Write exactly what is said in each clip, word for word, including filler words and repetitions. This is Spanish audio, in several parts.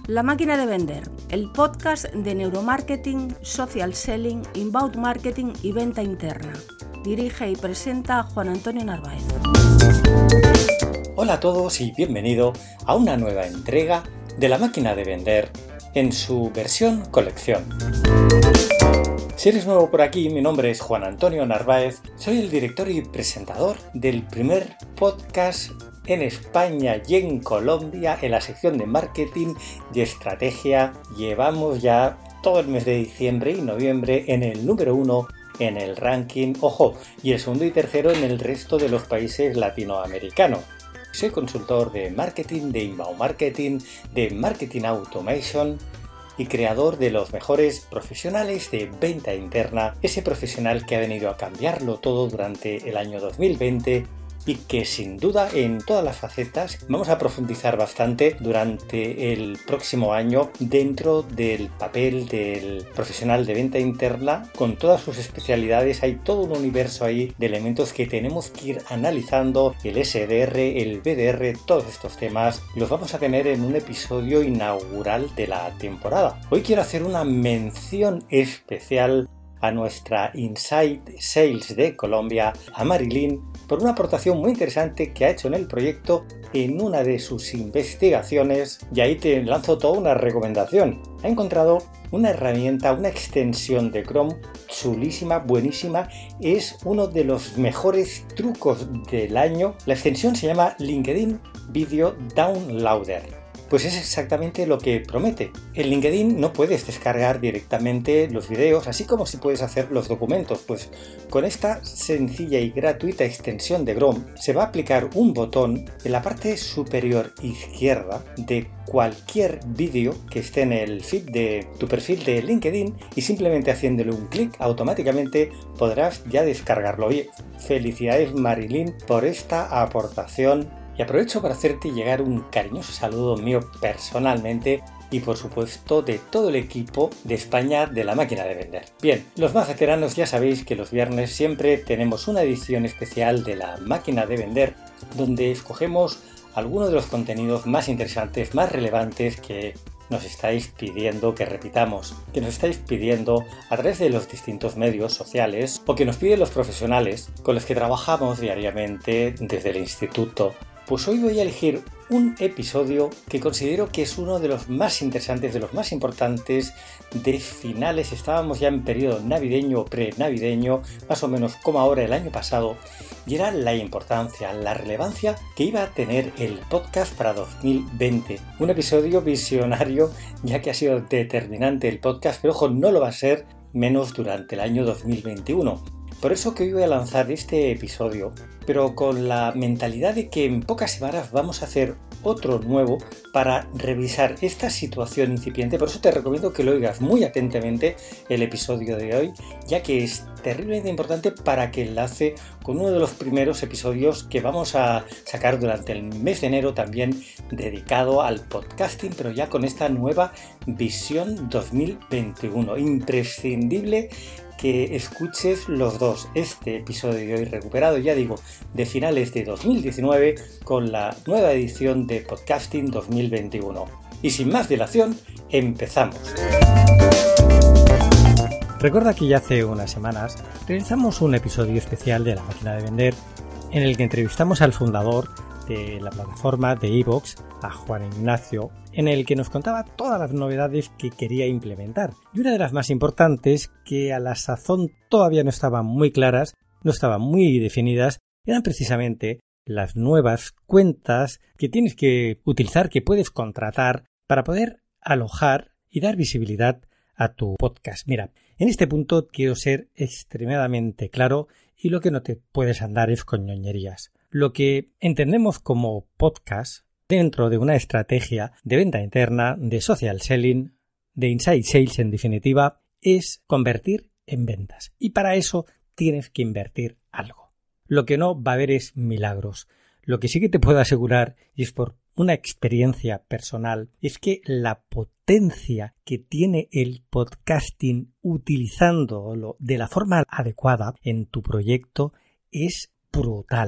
La máquina de vender, el podcast de neuromarketing, social selling, inbound marketing y venta interna. Dirige y presenta Juan Antonio Narváez. Hola a todos y bienvenido a una nueva entrega de La máquina de vender en su versión colección. Si eres nuevo por aquí, mi nombre es Juan Antonio Narváez, soy el director y presentador del primer podcast en España y en Colombia en la sección de marketing y estrategia. Llevamos ya todo el mes de diciembre y noviembre en el número uno en el ranking, ojo, y el segundo y tercero en el resto de los países latinoamericanos. Soy consultor de marketing, de inbound marketing, de marketing automation y creador de los mejores profesionales de venta interna, ese profesional que ha venido a cambiarlo todo durante el año dos mil veinte y que sin duda en todas las facetas vamos a profundizar bastante durante el próximo año dentro del papel del profesional de venta interna. Con todas sus especialidades hay todo un universo ahí de elementos que tenemos que ir analizando, el ese de erre, el be de erre, todos estos temas los vamos a tener en un episodio inaugural de la temporada. Hoy quiero hacer una mención especial a nuestra Inside Sales de Colombia, a Marilyn, por una aportación muy interesante que ha hecho en el proyecto en una de sus investigaciones, y ahí te lanzo toda una recomendación. Ha encontrado una herramienta, una extensión de Chrome chulísima, buenísima, es uno de los mejores trucos del año. La extensión se llama LinkedIn Video Downloader. Pues es exactamente lo que promete. En LinkedIn no puedes descargar directamente los videos, así como si puedes hacer los documentos. Pues con esta sencilla y gratuita extensión de Chrome se va a aplicar un botón en la parte superior izquierda de cualquier vídeo que esté en el feed de tu perfil de LinkedIn y simplemente haciéndole un clic automáticamente podrás ya descargarlo. Oye, felicidades Marilyn por esta aportación. Y aprovecho para hacerte llegar un cariñoso saludo mío personalmente y por supuesto de todo el equipo de España de La máquina de vender. Bien, los más veteranos ya sabéis que los viernes siempre tenemos una edición especial de La máquina de vender donde escogemos algunos de los contenidos más interesantes, más relevantes que nos estáis pidiendo que repitamos, que nos estáis pidiendo a través de los distintos medios sociales o que nos piden los profesionales con los que trabajamos diariamente desde el instituto. Pues hoy voy a elegir un episodio que considero que es uno de los más interesantes, de los más importantes de finales. Estábamos ya en periodo navideño o pre-navideño, más o menos como ahora el año pasado, y era la importancia, la relevancia que iba a tener el podcast para dos mil veinte. Un episodio visionario, ya que ha sido determinante el podcast, pero ojo, no lo va a ser menos durante el año dos mil veintiuno. Por eso que hoy voy a lanzar este episodio, pero con la mentalidad de que en pocas semanas vamos a hacer otro nuevo para revisar esta situación incipiente. Por eso te recomiendo que lo oigas muy atentamente el episodio de hoy, ya que es terriblemente importante para que enlace con uno de los primeros episodios que vamos a sacar durante el mes de enero, también dedicado al podcasting, pero ya con esta nueva visión dos mil veintiuno. Imprescindible que escuches los dos, este episodio de hoy recuperado, ya digo, de finales de dos mil diecinueve con la nueva edición de Podcasting dos mil veintiuno. Y sin más dilación, empezamos. Recuerda que ya hace unas semanas realizamos un episodio especial de La máquina de vender en el que entrevistamos al fundador de la plataforma de iVoox, a Juan Ignacio, en el que nos contaba todas las novedades que quería implementar. Y una de las más importantes, que a la sazón todavía no estaban muy claras, no estaban muy definidas, eran precisamente las nuevas cuentas que tienes que utilizar, que puedes contratar para poder alojar y dar visibilidad a tu podcast. Mira, en este punto quiero ser extremadamente claro y lo que no te puedes andar es con ñoñerías. Lo que entendemos como podcast dentro de una estrategia de venta interna, de social selling, de inside sales en definitiva, es convertir en ventas. Y para eso tienes que invertir algo. Lo que no va a haber es milagros. Lo que sí que te puedo asegurar, y es por una experiencia personal, es que la potencia que tiene el podcasting utilizándolo de la forma adecuada en tu proyecto es brutal.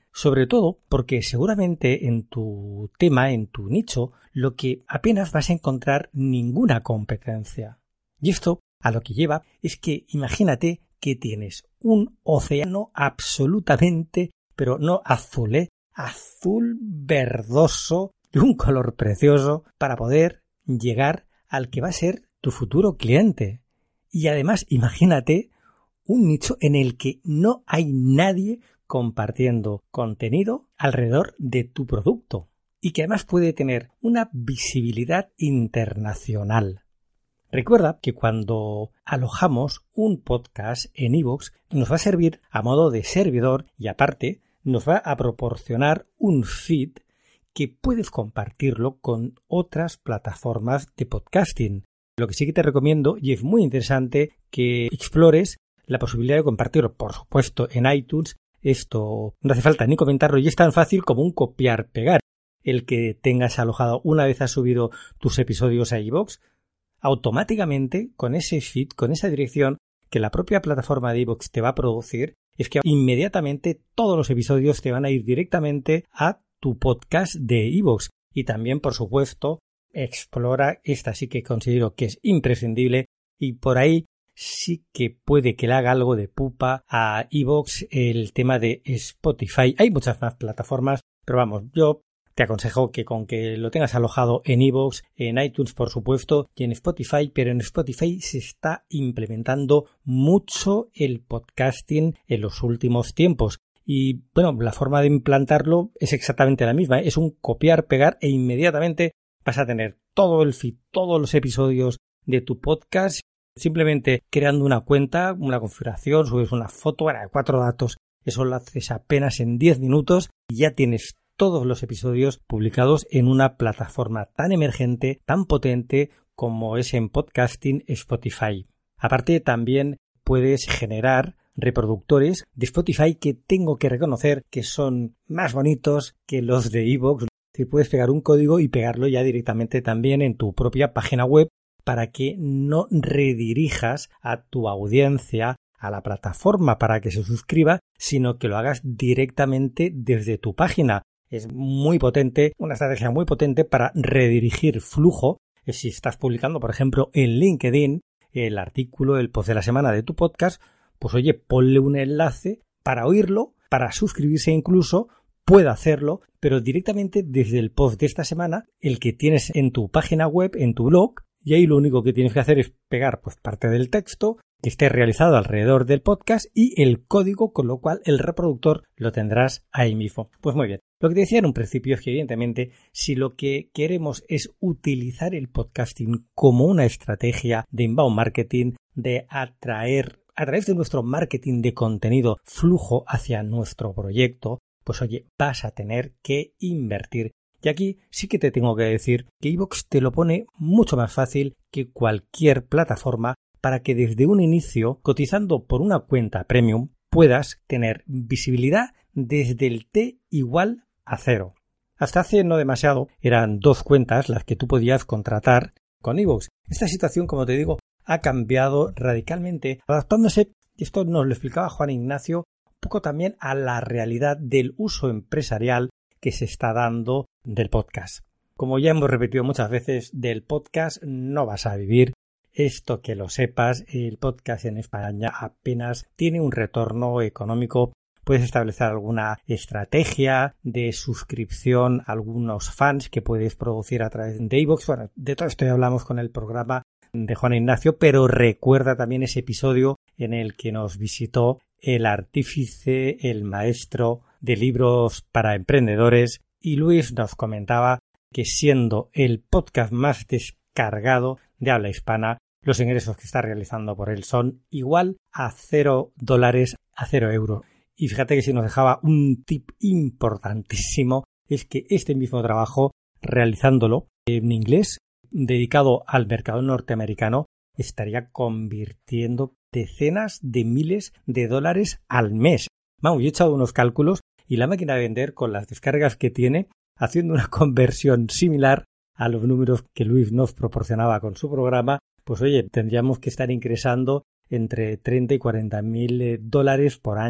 Sobre todo porque seguramente en tu tema, en tu nicho, lo que apenas vas a encontrar ninguna competencia. Y esto a lo que lleva es que imagínate que tienes un océano absolutamente, pero no azul, ¿eh? azul verdoso, de un color precioso, para poder llegar al que va a ser tu futuro cliente. Y además imagínate un nicho en el que no hay nadie compartiendo contenido alrededor de tu producto y que además puede tener una visibilidad internacional. Recuerda que cuando alojamos un podcast en iVoox nos va a servir a modo de servidor y aparte nos va a proporcionar un feed que puedes compartirlo con otras plataformas de podcasting. Lo que sí que te recomiendo, y es muy interesante, que explores la posibilidad de compartirlo, por supuesto, en iTunes. Esto no hace falta ni comentarlo y es tan fácil como un copiar-pegar. El que tengas alojado una vez has subido tus episodios a iVoox, automáticamente con ese feed, con esa dirección que la propia plataforma de iVoox te va a producir, es que inmediatamente todos los episodios te van a ir directamente a tu podcast de iVoox. Y también, por supuesto, explora, esta sí que considero que es imprescindible y por ahí sí que puede que le haga algo de pupa a iVoox el tema de Spotify. Hay muchas más plataformas, pero vamos, yo te aconsejo que con que lo tengas alojado en iVoox, en iTunes por supuesto y en Spotify, pero en Spotify se está implementando mucho el podcasting en los últimos tiempos. Y bueno, la forma de implantarlo es exactamente la misma, ¿eh? Es un copiar, pegar e inmediatamente vas a tener todo el feed, todos los episodios de tu podcast, simplemente creando una cuenta, una configuración, subes una foto, bueno, cuatro datos, eso lo haces apenas en diez minutos y ya tienes todos los episodios publicados en una plataforma tan emergente, tan potente como es en podcasting Spotify. Aparte también puedes generar reproductores de Spotify que tengo que reconocer que son más bonitos que los de iVoox. Si puedes pegar un código y pegarlo ya directamente también en tu propia página web para que no redirijas a tu audiencia a la plataforma para que se suscriba, sino que lo hagas directamente desde tu página. Es muy potente, una estrategia muy potente para redirigir flujo. Si estás publicando, por ejemplo, en LinkedIn el artículo, el post de la semana de tu podcast, pues oye, ponle un enlace para oírlo, para suscribirse incluso, puede hacerlo, pero directamente desde el post de esta semana, el que tienes en tu página web, en tu blog, y ahí lo único que tienes que hacer es pegar pues parte del texto que esté realizado alrededor del podcast y el código, con lo cual el reproductor lo tendrás ahí mismo. Pues muy bien. Lo que te decía en un principio es que evidentemente si lo que queremos es utilizar el podcasting como una estrategia de inbound marketing, de atraer a través de nuestro marketing de contenido flujo hacia nuestro proyecto, pues oye, vas a tener que invertir. Y aquí sí que te tengo que decir que iVoox te lo pone mucho más fácil que cualquier plataforma para que desde un inicio, cotizando por una cuenta premium, puedas tener visibilidad desde el T igual a cero. Hasta hace no demasiado eran dos cuentas las que tú podías contratar con iVoox. Esta situación, como te digo, ha cambiado radicalmente, adaptándose, y esto nos lo explicaba Juan Ignacio, un poco también a la realidad del uso empresarial que se está dando del podcast. Como ya hemos repetido muchas veces, del podcast no vas a vivir. Esto que lo sepas, el podcast en España apenas tiene un retorno económico. Puedes establecer alguna estrategia de suscripción a algunos fans que puedes producir a través de iVoox. Bueno, de todo esto ya hablamos con el programa de Juan Ignacio, pero recuerda también ese episodio en el que nos visitó el artífice, el maestro de libros para emprendedores, y Luis nos comentaba que siendo el podcast más descargado de habla hispana, los ingresos que está realizando por él son igual a cero dólares, a cero euros. Y fíjate que si nos dejaba un tip importantísimo, es que este mismo trabajo, realizándolo en inglés, dedicado al mercado norteamericano, estaría convirtiendo decenas de miles de dólares al mes. Vamos, yo he echado unos cálculos y la máquina de vender, con las descargas que tiene, haciendo una conversión similar a los números que Luis nos proporcionaba con su programa, pues oye, tendríamos que estar ingresando entre treinta y cuarenta mil dólares por año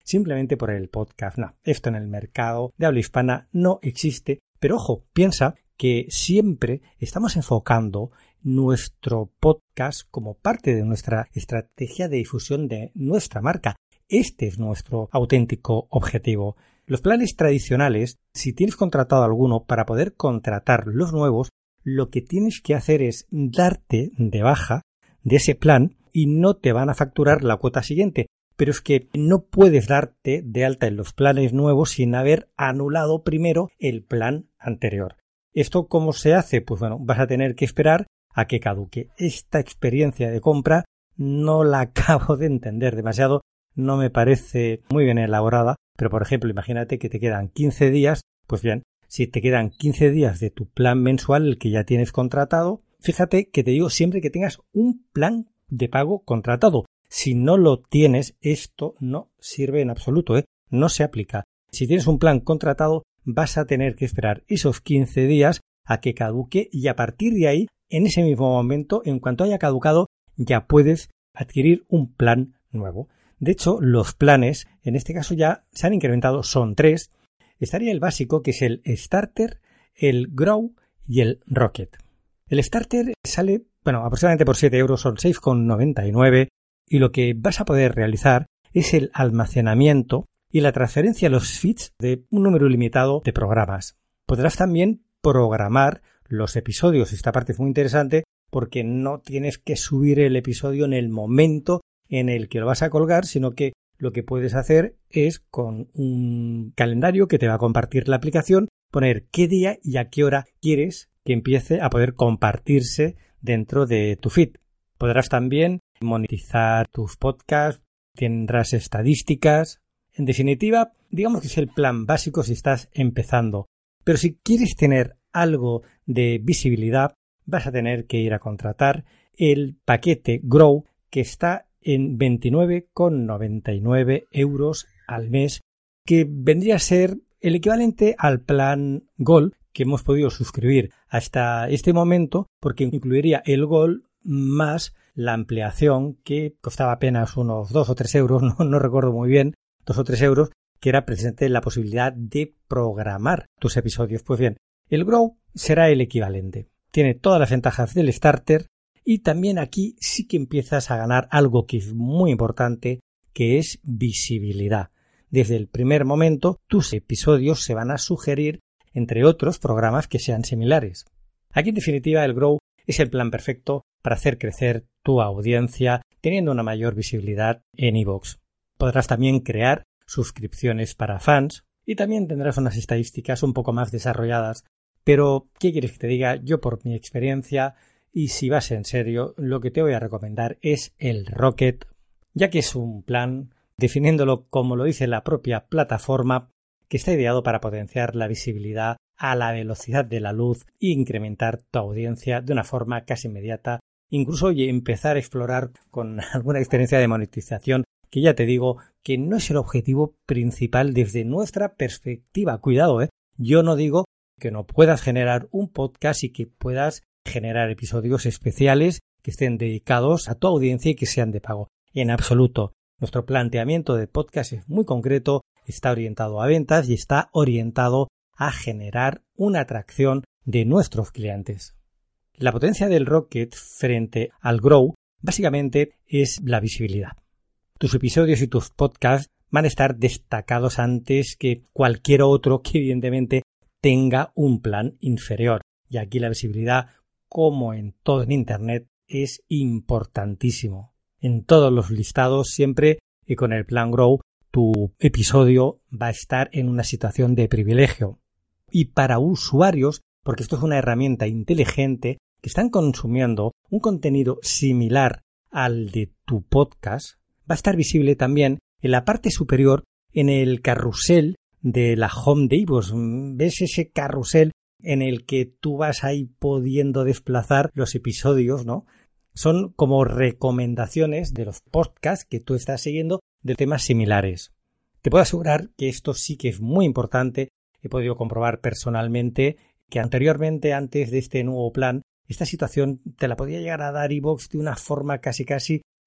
simplemente por el podcast. No, esto en el mercado de habla hispana no existe. Pero ojo, piensa que siempre estamos enfocando nuestro podcast como parte de nuestra estrategia de difusión de nuestra marca. Este es nuestro auténtico objetivo. Los planes tradicionales, si tienes contratado alguno, para poder contratar los nuevos, lo que tienes que hacer es darte de baja de ese plan y no te van a facturar la cuota siguiente. Pero es que no puedes darte de alta en los planes nuevos sin haber anulado primero el plan anterior. ¿Esto cómo se hace? Pues bueno, vas a tener que esperar a que caduque. Esta experiencia de compra no la acabo de entender demasiado, no me parece muy bien elaborada, pero por ejemplo, imagínate que te quedan quince días, pues bien, si te quedan quince días de tu plan mensual, el que ya tienes contratado, fíjate que te digo siempre que tengas un plan de pago contratado. Si no lo tienes, esto no sirve en absoluto, ¿eh? No se aplica. Si tienes un plan contratado, vas a tener que esperar esos quince días a que caduque y a partir de ahí, en ese mismo momento, en cuanto haya caducado, ya puedes adquirir un plan nuevo. De hecho, los planes, en este caso ya se han incrementado, son tres. Estaría el básico, que es el Starter, el Grow y el Rocket. El Starter sale, bueno, aproximadamente por siete euros, son seis con noventa y nueve, y lo que vas a poder realizar es el almacenamiento y la transferencia a los feeds de un número limitado de programas. Podrás también programar los episodios. Esta parte es muy interesante porque no tienes que subir el episodio en el momento en el que lo vas a colgar, sino que lo que puedes hacer es, con un calendario que te va a compartir la aplicación, poner qué día y a qué hora quieres que empiece a poder compartirse dentro de tu feed. Podrás también monetizar tus podcasts, tendrás estadísticas. En definitiva, digamos que es el plan básico si estás empezando. Pero si quieres tener algo de visibilidad, vas a tener que ir a contratar el paquete Grow, que está en veintinueve con noventa y nueve euros al mes, que vendría a ser el equivalente al plan Gold que hemos podido suscribir hasta este momento, porque incluiría el Gold más la ampliación, que costaba apenas unos dos o tres euros, no, no recuerdo muy bien, dos o tres euros, que era precisamente la posibilidad de programar tus episodios. Pues bien, el Grow será el equivalente. Tiene todas las ventajas del Starter y también aquí sí que empiezas a ganar algo que es muy importante, que es visibilidad. Desde el primer momento, tus episodios se van a sugerir entre otros programas que sean similares. Aquí, en definitiva, el Grow es el plan perfecto para hacer crecer tu audiencia teniendo una mayor visibilidad en iVoox. Podrás también crear suscripciones para fans y también tendrás unas estadísticas un poco más desarrolladas. Pero, ¿qué quieres que te diga? Yo, por mi experiencia, y si vas en serio, lo que te voy a recomendar es el Rocket, ya que es un plan, definiéndolo como lo dice la propia plataforma, que está ideado para potenciar la visibilidad a la velocidad de la luz e incrementar tu audiencia de una forma casi inmediata, incluso oye, empezar a explorar con alguna experiencia de monetización, que ya te digo que no es el objetivo principal desde nuestra perspectiva. Cuidado, ¿eh? Yo no digo que no puedas generar un podcast y que puedas generar episodios especiales que estén dedicados a tu audiencia y que sean de pago. En absoluto. Nuestro planteamiento de podcast es muy concreto, está orientado a ventas y está orientado a generar una atracción de nuestros clientes. La potencia del Rocket frente al Grow básicamente es la visibilidad. Tus episodios y tus podcasts van a estar destacados antes que cualquier otro que evidentemente tenga un plan inferior. Y aquí la visibilidad, como en todo en Internet, es importantísimo. En todos los listados, siempre y con el plan Grow, tu episodio va a estar en una situación de privilegio. Y para usuarios, porque esto es una herramienta inteligente, que están consumiendo un contenido similar al de tu podcast, va a estar visible también en la parte superior en el carrusel de la home de iVoox. ¿Ves ese carrusel en el que tú vas ahí pudiendo desplazar los episodios, ¿no? Son como recomendaciones de los podcasts que tú estás siguiendo de temas similares. Te puedo asegurar que esto sí que es muy importante. He podido comprobar personalmente que anteriormente, antes de este nuevo plan, esta situación te la podía llegar a dar iVoox de una forma casi casi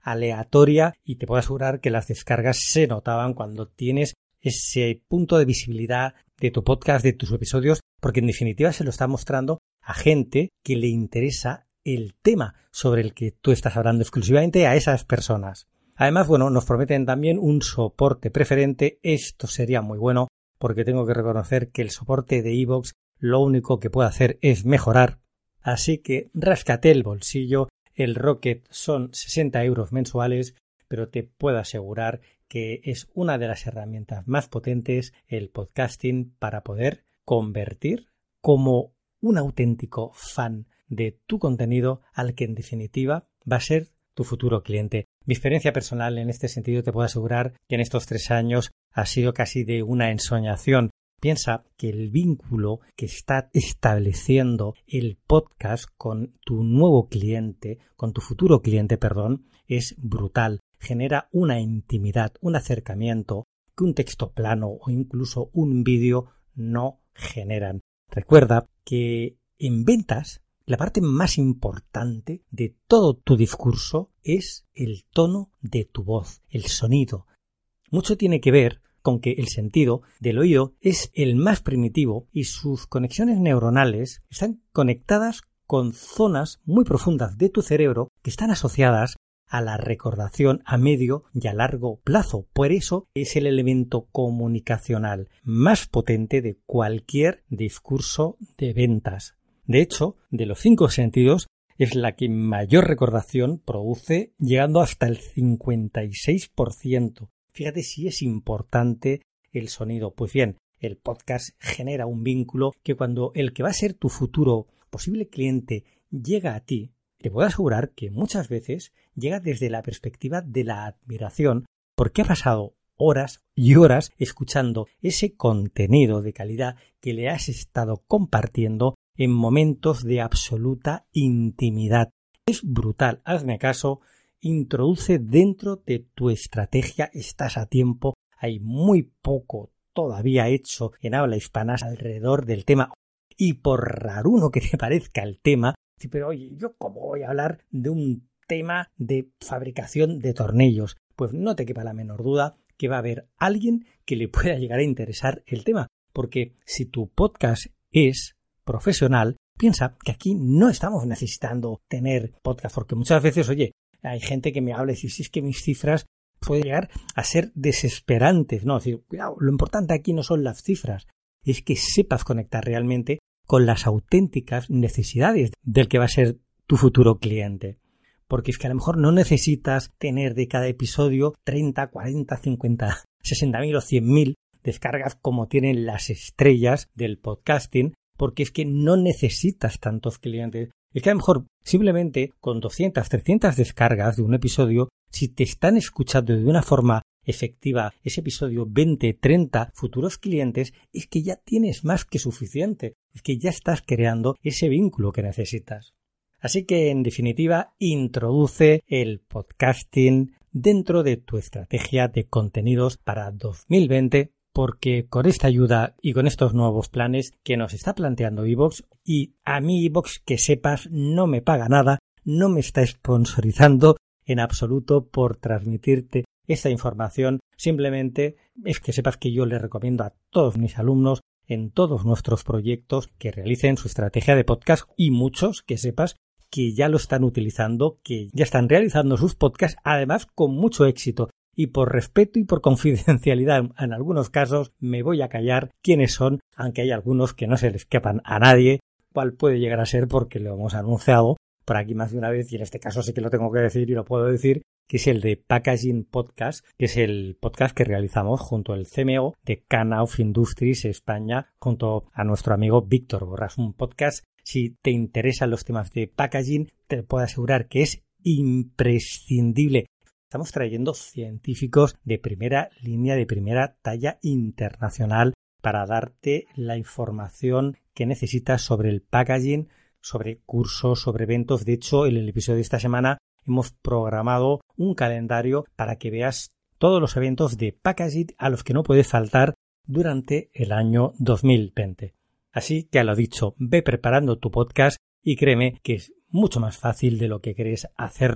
aleatoria y te puedo asegurar que las descargas se notaban cuando tienes ese punto de visibilidad de tu podcast, de tus episodios, porque en definitiva se lo está mostrando a gente que le interesa el tema sobre el que tú estás hablando, exclusivamente a esas personas. Además, bueno, nos prometen también un soporte preferente. Esto sería muy bueno porque tengo que reconocer que el soporte de iVoox lo único que puede hacer es mejorar. Así que ráscate el bolsillo. El Rocket son sesenta euros mensuales, pero te puedo asegurar que es una de las herramientas más potentes el podcasting para poder convertir como un auténtico fan de tu contenido al que en definitiva va a ser tu futuro cliente. Mi experiencia personal en este sentido te puedo asegurar que en estos tres años ha sido casi de una ensoñación. Piensa que el vínculo que está estableciendo el podcast con tu nuevo cliente, con tu futuro cliente, perdón, es brutal. Genera una intimidad, un acercamiento que un texto plano o incluso un vídeo no generan. Recuerda que en ventas la parte más importante de todo tu discurso es el tono de tu voz, el sonido. Mucho tiene que ver con que el sentido del oído es el más primitivo y sus conexiones neuronales están conectadas con zonas muy profundas de tu cerebro que están asociadas a la recordación a medio y a largo plazo. Por eso es el elemento comunicacional más potente de cualquier discurso de ventas. De hecho, de los cinco sentidos es la que mayor recordación produce, llegando hasta el cincuenta y seis por ciento. Fíjate si es importante el sonido. Pues bien, el podcast genera un vínculo que cuando el que va a ser tu futuro posible cliente llega a ti, te puedo asegurar que muchas veces llega desde la perspectiva de la admiración porque ha pasado horas y horas escuchando ese contenido de calidad que le has estado compartiendo en momentos de absoluta intimidad. Es brutal, hazme caso, introduce dentro de tu estrategia, estás a tiempo, hay muy poco todavía hecho en habla hispana alrededor del tema. Y por raruno que te parezca el tema, pero oye, ¿yo cómo voy a hablar de un tema de fabricación de tornillos? Pues no te quepa la menor duda que va a haber alguien que le pueda llegar a interesar el tema, porque si tu podcast es profesional, piensa que aquí no estamos necesitando tener podcast, porque muchas veces, oye, hay gente que me habla y dice, si es que mis cifras pueden llegar a ser desesperantes, no, es decir, cuidado, lo importante aquí no son las cifras, es que sepas conectar realmente con las auténticas necesidades del que va a ser tu futuro cliente. Porque es que a lo mejor no necesitas tener de cada episodio treinta, cuarenta, cincuenta, sesenta mil o cien mil descargas como tienen las estrellas del podcasting, porque es que no necesitas tantos clientes. Es que a lo mejor simplemente con doscientas, trescientas descargas de un episodio, si te están escuchando de una forma efectiva ese episodio veinte, treinta futuros clientes, es que ya tienes más que suficiente, es que ya estás creando ese vínculo que necesitas. Así que en definitiva introduce el podcasting dentro de tu estrategia de contenidos para dos mil veinte, porque con esta ayuda y con estos nuevos planes que nos está planteando iVoox, y a mí iVoox, que sepas, no me paga nada, no me está sponsorizando en absoluto por transmitirte esta información, simplemente es que sepas que yo le recomiendo a todos mis alumnos en todos nuestros proyectos que realicen su estrategia de podcast, y muchos que sepas que ya lo están utilizando, que ya están realizando sus podcasts, además con mucho éxito. Y por respeto y por confidencialidad en algunos casos me voy a callar quiénes son, aunque hay algunos que no se le escapan a nadie, cuál puede llegar a ser porque lo hemos anunciado por aquí más de una vez, y en este caso sí que lo tengo que decir y lo puedo decir, que es el de Packaging Podcast, que es el podcast que realizamos junto al C M O de Knauf Industries España, junto a nuestro amigo Víctor Borras. Un podcast, si te interesan los temas de packaging, te puedo asegurar que es imprescindible. Estamos trayendo científicos de primera línea, de primera talla internacional, para darte la información que necesitas sobre el packaging, sobre cursos, sobre eventos. De hecho, en el episodio de esta semana hemos programado un calendario para que veas todos los eventos de packaging a los que no puedes faltar durante el año dos mil veinte. Así que a lo dicho, ve preparando tu podcast y créeme que es mucho más fácil de lo que crees hacerlo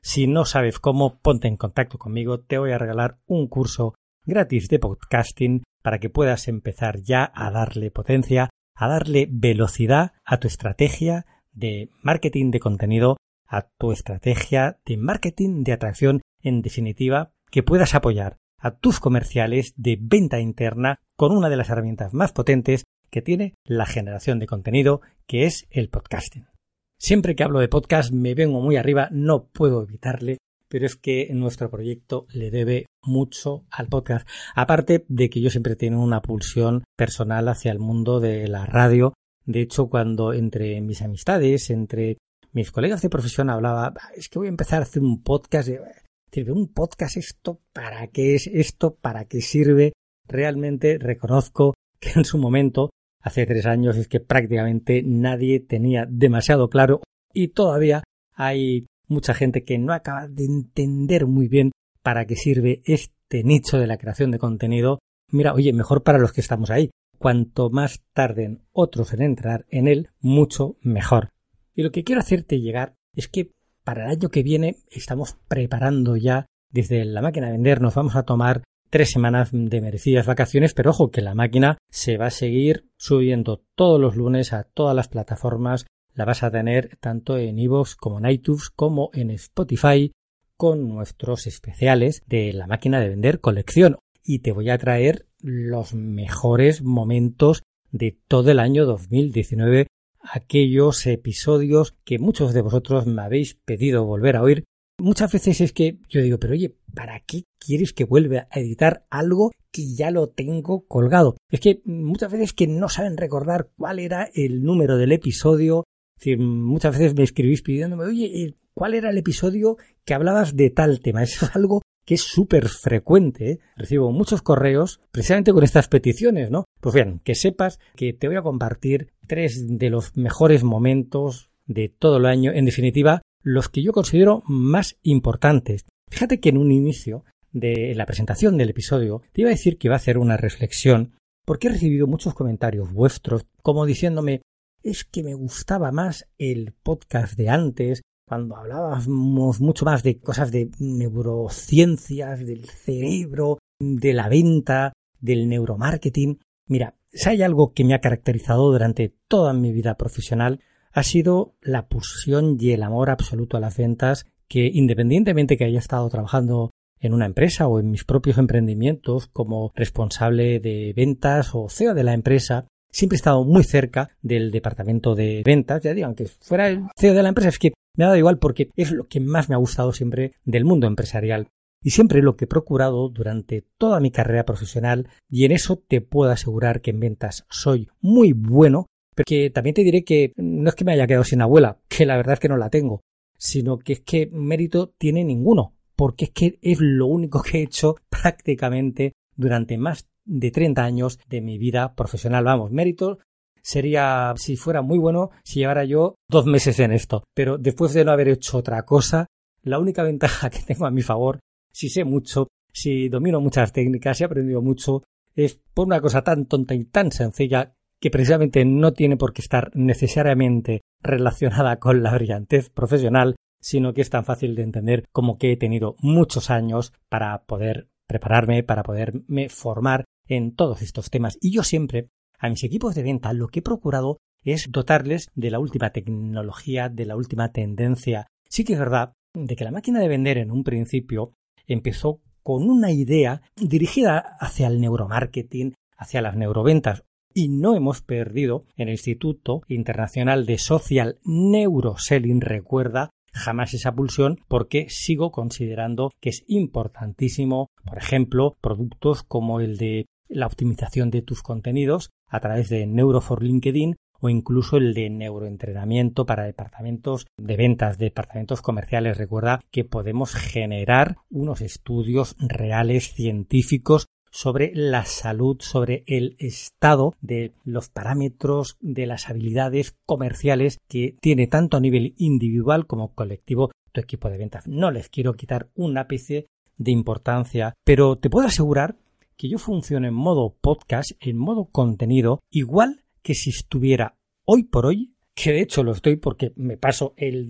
Si no sabes cómo, ponte en contacto conmigo, te voy a regalar un curso gratis de podcasting para que puedas empezar ya a darle potencia, a darle velocidad a tu estrategia de marketing de contenido, a tu estrategia de marketing de atracción, en definitiva, que puedas apoyar a tus comerciales de venta interna con una de las herramientas más potentes que tiene la generación de contenido, que es el podcasting. Siempre que hablo de podcast me vengo muy arriba, no puedo evitarle, pero es que nuestro proyecto le debe mucho al podcast. Aparte de que yo siempre tengo una pulsión personal hacia el mundo de la radio. De hecho, cuando entre mis amistades, entre mis colegas de profesión hablaba, es que voy a empezar a hacer un podcast. De, ¿un podcast esto para qué es? ¿Esto para qué sirve? Realmente reconozco que en su momento, hace tres años, es que prácticamente nadie tenía demasiado claro y todavía hay mucha gente que no acaba de entender muy bien para qué sirve este nicho de la creación de contenido. Mira, oye, mejor para los que estamos ahí. Cuanto más tarden otros en entrar en él, mucho mejor. Y lo que quiero hacerte llegar es que para el año que viene estamos preparando ya desde La Máquina de Vender, nos vamos a tomar tres semanas de merecidas vacaciones, pero ojo que la máquina se va a seguir subiendo todos los lunes a todas las plataformas. La vas a tener tanto en iVoox como en iTunes como en Spotify con nuestros especiales de La Máquina de Vender colección. Y te voy a traer los mejores momentos de todo el año dos mil diecinueve, aquellos episodios que muchos de vosotros me habéis pedido volver a oír. Muchas veces es que yo digo, pero oye, ¿para qué quieres que vuelva a editar algo que ya lo tengo colgado? Es que muchas veces que no saben recordar cuál era el número del episodio. Es decir, muchas veces me escribís pidiéndome, oye, ¿cuál era el episodio que hablabas de tal tema? Eso es algo que es súper frecuente, ¿eh? Recibo muchos correos precisamente con estas peticiones, ¿no? Pues bien, que sepas que te voy a compartir tres de los mejores momentos de todo el año, en definitiva, los que yo considero más importantes. Fíjate que en un inicio de la presentación del episodio te iba a decir que iba a hacer una reflexión porque he recibido muchos comentarios vuestros como diciéndome es que me gustaba más el podcast de antes cuando hablábamos mucho más de cosas de neurociencias, del cerebro, de la venta, del neuromarketing. Mira, si hay algo que me ha caracterizado durante toda mi vida profesional ha sido la pulsión y el amor absoluto a las ventas que, independientemente que haya estado trabajando en una empresa o en mis propios emprendimientos como responsable de ventas o C E O de la empresa, siempre he estado muy cerca del departamento de ventas. Ya digo, aunque fuera el C E O de la empresa, es que me ha dado igual porque es lo que más me ha gustado siempre del mundo empresarial. Y siempre lo que he procurado durante toda mi carrera profesional, y en eso te puedo asegurar que en ventas soy muy bueno, pero que también te diré que no es que me haya quedado sin abuela, que la verdad es que no la tengo, sino que es que mérito tiene ninguno, porque es que es lo único que he hecho prácticamente durante más de treinta años de mi vida profesional. Vamos, mérito sería, si fuera muy bueno, si llevara yo dos meses en esto, pero después de no haber hecho otra cosa, la única ventaja que tengo a mi favor, si sé mucho, si domino muchas técnicas, si he aprendido mucho, es por una cosa tan tonta y tan sencilla que precisamente no tiene por qué estar necesariamente relacionada con la brillantez profesional, sino que es tan fácil de entender como que he tenido muchos años para poder prepararme, para poderme formar en todos estos temas. Y yo siempre, a mis equipos de venta, lo que he procurado es dotarles de la última tecnología, de la última tendencia. Sí que es verdad de que La Máquina de Vender en un principio empezó con una idea dirigida hacia el neuromarketing, hacia las neuroventas. Y no hemos perdido en el Instituto Internacional de Social Neuroselling, recuerda, jamás esa pulsión, porque sigo considerando que es importantísimo, por ejemplo, productos como el de la optimización de tus contenidos a través de Neuro for LinkedIn o incluso el de neuroentrenamiento para departamentos de ventas, departamentos comerciales. Recuerda que podemos generar unos estudios reales científicos sobre la salud, sobre el estado de los parámetros de las habilidades comerciales que tiene tanto a nivel individual como colectivo tu equipo de ventas. No les quiero quitar un ápice de importancia, pero te puedo asegurar que yo funciono en modo podcast, en modo contenido, igual que si estuviera hoy por hoy, que de hecho lo estoy porque me paso el día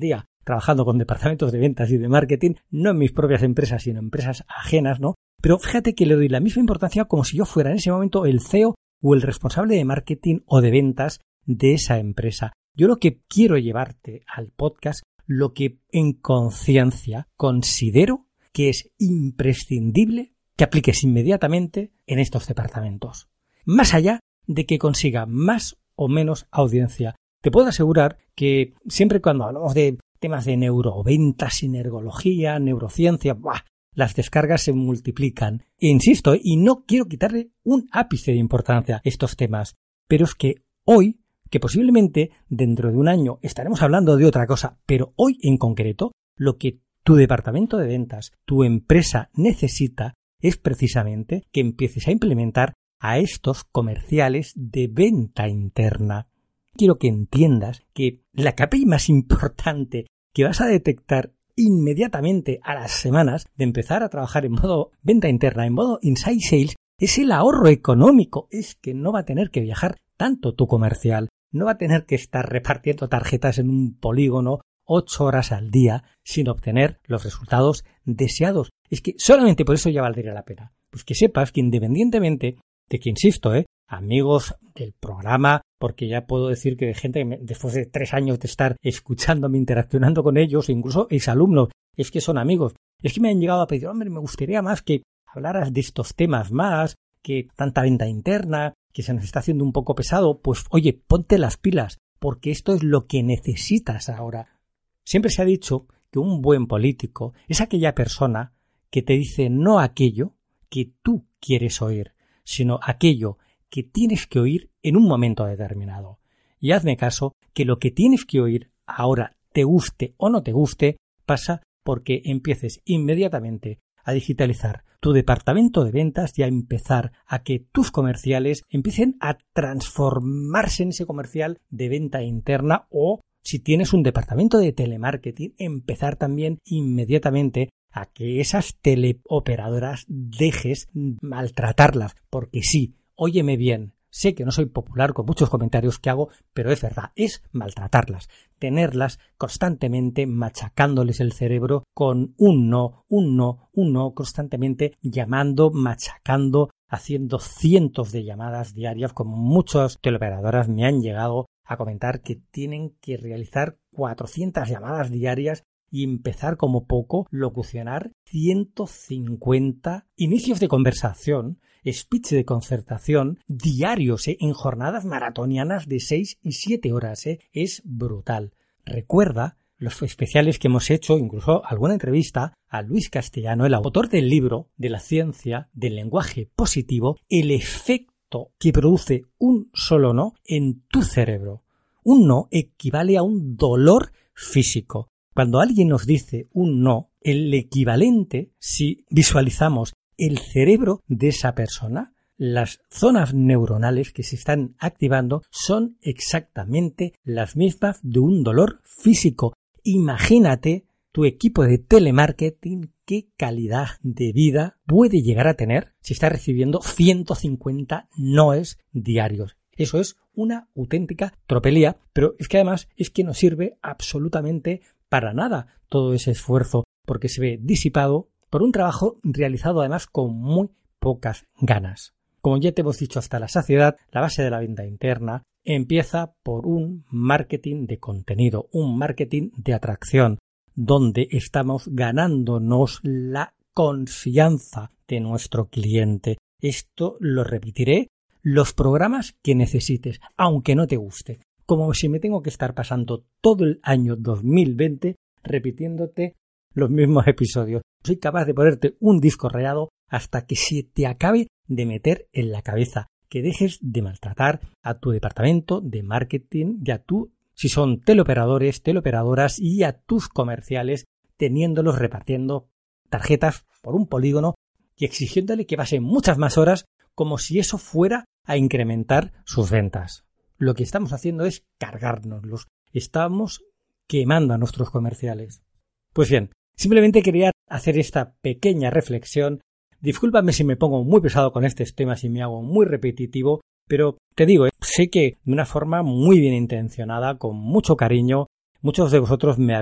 trabajando con departamentos de ventas y de marketing, no en mis propias empresas, sino en empresas ajenas, ¿no? Pero fíjate que le doy la misma importancia como si yo fuera en ese momento el C E O o el responsable de marketing o de ventas de esa empresa. Yo lo que quiero llevarte al podcast, lo que en conciencia considero que es imprescindible que apliques inmediatamente en estos departamentos. Más allá de que consiga más o menos audiencia. Te puedo asegurar que siempre cuando hablamos de temas de neuroventas, sinergología, neurociencia, ¡buah!, las descargas se multiplican. E insisto, y no quiero quitarle un ápice de importancia a estos temas, pero es que hoy, que posiblemente dentro de un año estaremos hablando de otra cosa, pero hoy en concreto, lo que tu departamento de ventas, tu empresa necesita es precisamente que empieces a implementar a estos comerciales de venta interna. Quiero que entiendas que la K P I más importante que vas a detectar inmediatamente a las semanas de empezar a trabajar en modo venta interna, en modo inside sales, es el ahorro económico. Es que no va a tener que viajar tanto tu comercial, no va a tener que estar repartiendo tarjetas en un polígono ocho horas al día sin obtener los resultados deseados. Es que solamente por eso ya valdría la pena. Pues que sepas que independientemente de que, insisto, eh, amigos del programa, porque ya puedo decir que de gente que me, después de tres años de estar escuchándome, interaccionando con ellos, incluso exalumnos, es que son amigos, es que me han llegado a pedir, hombre, me gustaría más que hablaras de estos temas más, que tanta venta interna, que se nos está haciendo un poco pesado. Pues oye, ponte las pilas, porque esto es lo que necesitas ahora. Siempre se ha dicho que un buen político es aquella persona que te dice no aquello que tú quieres oír, sino aquello que tienes que oír en un momento determinado. Y hazme caso que lo que tienes que oír ahora, te guste o no te guste, pasa porque empieces inmediatamente a digitalizar tu departamento de ventas y a empezar a que tus comerciales empiecen a transformarse en ese comercial de venta interna, o si tienes un departamento de telemarketing, empezar también inmediatamente a que esas teleoperadoras dejes maltratarlas, porque sí, óyeme bien, sé que no soy popular con muchos comentarios que hago, pero es verdad, es maltratarlas, tenerlas constantemente machacándoles el cerebro con un no, un no, un no, constantemente llamando, machacando, haciendo cientos de llamadas diarias, como muchas teleoperadoras me han llegado a comentar que tienen que realizar cuatrocientas llamadas diarias y empezar como poco locucionar ciento cincuenta inicios de conversación, speech de concertación diarios, ¿eh? en jornadas maratonianas de seis y siete horas. ¿eh? Es brutal. Recuerda los especiales que hemos hecho, incluso alguna entrevista a Luis Castellano, el autor del libro de la ciencia del lenguaje positivo, el efecto que produce un solo no en tu cerebro. Un no equivale a un dolor físico. Cuando alguien nos dice un no, el equivalente, si visualizamos el cerebro de esa persona, las zonas neuronales que se están activando son exactamente las mismas de un dolor físico. Imagínate tu equipo de telemarketing qué calidad de vida puede llegar a tener si está recibiendo ciento cincuenta noes diarios. Eso es una auténtica tropelía, pero es que además es que no sirve absolutamente para nada todo ese esfuerzo, porque se ve disipado por un trabajo realizado además con muy pocas ganas. Como ya te hemos dicho hasta la saciedad, la base de la venta interna empieza por un marketing de contenido, un marketing de atracción, donde estamos ganándonos la confianza de nuestro cliente. Esto lo repetiré, los programas que necesites, aunque no te guste. Como si me tengo que estar pasando todo el año dos mil veinte repitiéndote los mismos episodios. Soy capaz de ponerte un disco rayado hasta que se te acabe de meter en la cabeza, que dejes de maltratar a tu departamento de marketing y a tu, si son teleoperadores, teleoperadoras, y a tus comerciales, teniéndolos repartiendo tarjetas por un polígono y exigiéndole que pasen muchas más horas como si eso fuera a incrementar sus ventas. Lo que estamos haciendo es cargárnoslos. Estamos quemando a nuestros comerciales. Pues bien, simplemente quería hacer esta pequeña reflexión. Discúlpame si me pongo muy pesado con estos temas y me hago muy repetitivo, pero te digo, sé que de una forma muy bien intencionada, con mucho cariño, muchos de vosotros me habéis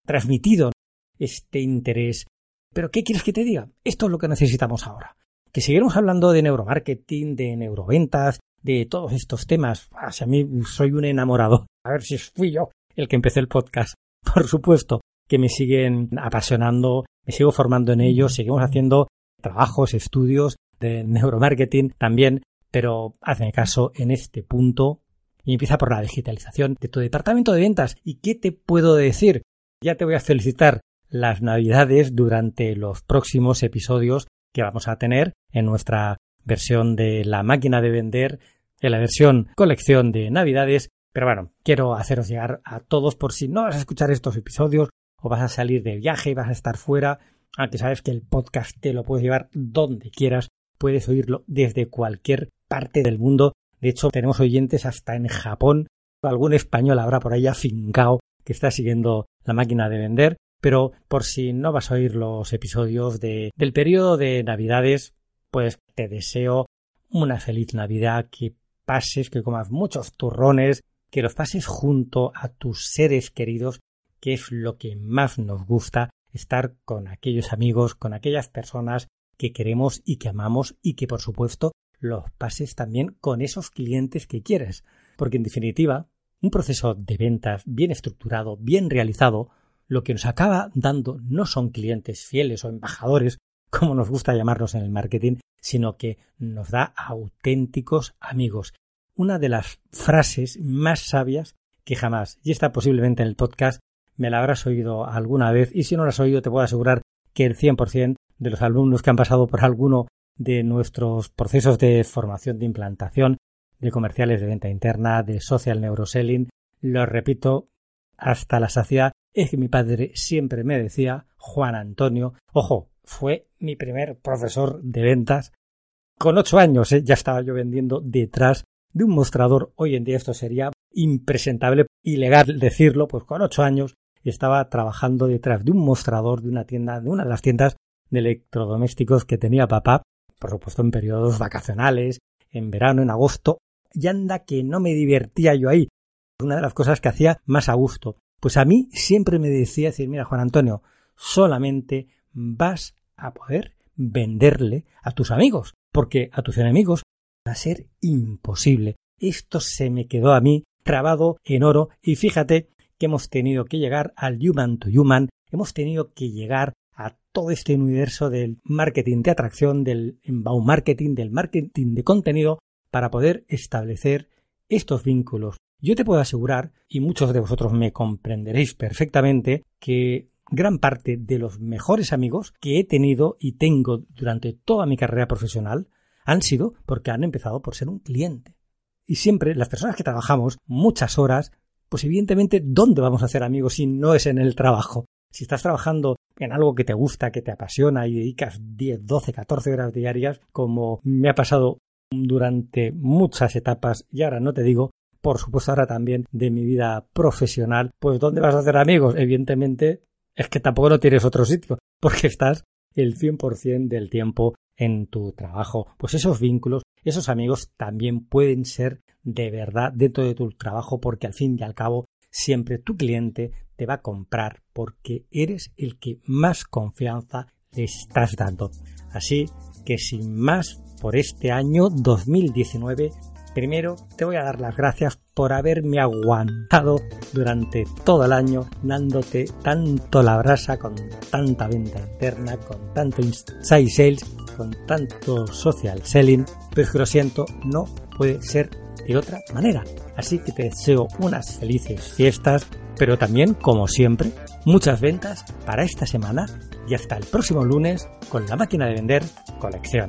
transmitido este interés. Pero ¿qué quieres que te diga? Esto es lo que necesitamos ahora. Que seguiremos hablando de neuromarketing, de neuroventas, de todos estos temas. Ah, si a mí soy un enamorado. A ver si fui yo el que empecé el podcast. Por supuesto que me siguen apasionando, me sigo formando en ellos, seguimos haciendo trabajos, estudios de neuromarketing también, pero hazme caso en este punto y empieza por la digitalización de tu departamento de ventas. ¿Y qué te puedo decir? Ya te voy a felicitar las Navidades durante los próximos episodios que vamos a tener en nuestra versión de La Máquina de Vender, en la versión colección de Navidades. Pero bueno, quiero haceros llegar a todos por si no vas a escuchar estos episodios o vas a salir de viaje y vas a estar fuera, aunque sabes que el podcast te lo puedes llevar donde quieras, puedes oírlo desde cualquier parte del mundo. De hecho, tenemos oyentes hasta en Japón, algún español habrá por ahí afincado que está siguiendo La Máquina de Vender, pero por si no vas a oír los episodios de, del periodo de Navidades, pues te deseo una feliz Navidad, que pases, que comas muchos turrones, que los pases junto a tus seres queridos, que es lo que más nos gusta, estar con aquellos amigos, con aquellas personas que queremos y que amamos, y que por supuesto los pases también con esos clientes que quieres, porque en definitiva un proceso de ventas bien estructurado, bien realizado, lo que nos acaba dando no son clientes fieles o embajadores, como nos gusta llamarlos en el marketing, sino que nos da auténticos amigos. Una de las frases más sabias que jamás, y esta posiblemente en el podcast me la habrás oído alguna vez, y si no la has oído te puedo asegurar que el cien por ciento de los alumnos que han pasado por alguno de nuestros procesos de formación de implantación, de comerciales de venta interna, de social neuroselling, lo repito hasta la saciedad, es que mi padre siempre me decía, Juan Antonio, ojo, fue mi primer profesor de ventas, con ocho años ¿eh? ya estaba yo vendiendo detrás de un mostrador. Hoy en día esto sería impresentable, ilegal decirlo, pues con ocho años estaba trabajando detrás de un mostrador de una tienda, de una de las tiendas de electrodomésticos que tenía papá, por supuesto en periodos vacacionales, en verano, en agosto, y anda que no me divertía yo ahí. Una de las cosas que hacía más a gusto. Pues a mí siempre me decía, decir, mira Juan Antonio, solamente vas a poder venderle a tus amigos, porque a tus enemigos va a ser imposible. Esto se me quedó a mí grabado en oro, y fíjate que hemos tenido que llegar al human to human, hemos tenido que llegar a todo este universo del marketing de atracción, del inbound marketing, del marketing de contenido, para poder establecer estos vínculos. Yo te puedo asegurar, y muchos de vosotros me comprenderéis perfectamente, que gran parte de los mejores amigos que he tenido y tengo durante toda mi carrera profesional han sido porque han empezado por ser un cliente. Y siempre las personas que trabajamos muchas horas, pues evidentemente, ¿dónde vamos a hacer amigos si no es en el trabajo? Si estás trabajando en algo que te gusta, que te apasiona y dedicas diez, doce, catorce horas diarias, como me ha pasado durante muchas etapas, y ahora no te digo, por supuesto ahora también de mi vida profesional, pues ¿dónde vas a hacer amigos? Evidentemente es que tampoco no tienes otro sitio, porque estás el cien por ciento del tiempo en tu trabajo. Pues esos vínculos, esos amigos también pueden ser de verdad dentro de tu trabajo, porque al fin y al cabo siempre tu cliente te va a comprar porque eres el que más confianza le estás dando. Así que sin más, por este año dos mil diecinueve, primero te voy a dar las gracias por haberme aguantado durante todo el año, dándote tanto la brasa, con tanta venta interna, con tanto inside sales, con tanto social selling, pero es que lo siento, no puede ser de otra manera. Así que te deseo unas felices fiestas, pero también, como siempre, muchas ventas para esta semana, y hasta el próximo lunes con La Máquina de Vender Colección.